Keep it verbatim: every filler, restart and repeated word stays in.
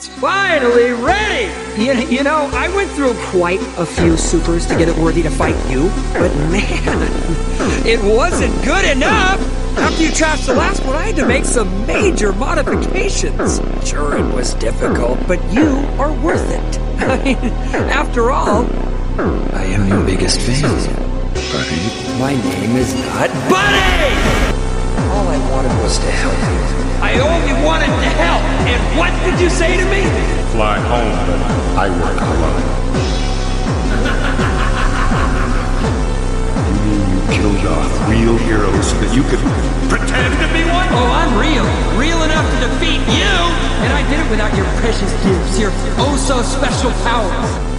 It's finally ready! You, you know, I went through quite a few supers to get it worthy to fight you, but man, it wasn't good enough! After you trashed the last one, I had to make some major modifications. Sure, it was difficult, but you are worth it. I mean, after all, I am your biggest fan. Buddy? My name is not Buddy! All I wanted was to help you. I only wanted to help, and what did you say to me? Fly home, but I work alone. You mean you killed off real heroes so that you could pretend to be one? Oh, I'm real. Real enough to defeat you! And I did it without your precious gifts, your oh-so-special powers.